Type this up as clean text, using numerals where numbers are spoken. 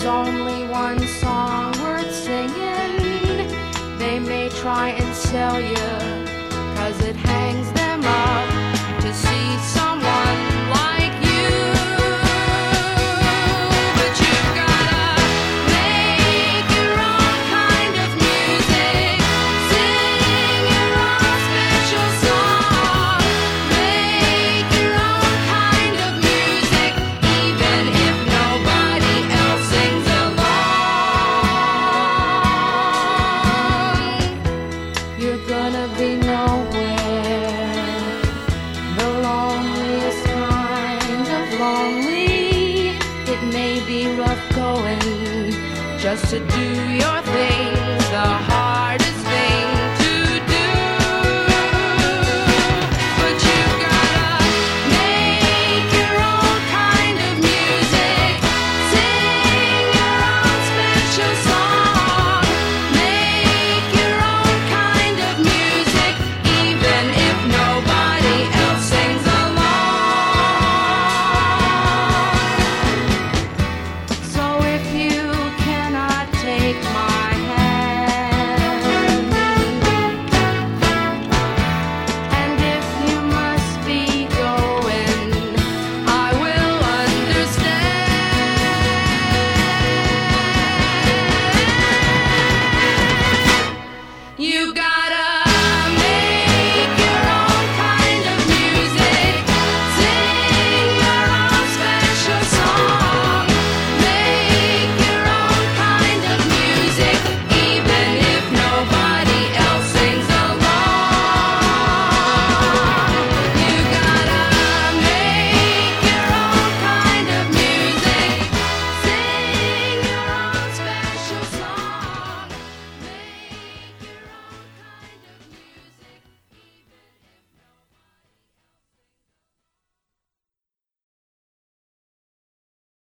There's only one song worth singing. They may try and sell you, 'cause it hangs them up to see someone like you. But you've gotta make your own kind of music, sing your own special song, make your own kind of music, even if nobody else sings along. You're gonna be nowhere, the loneliest kind of lonely. It may be rough going just to do your things the hard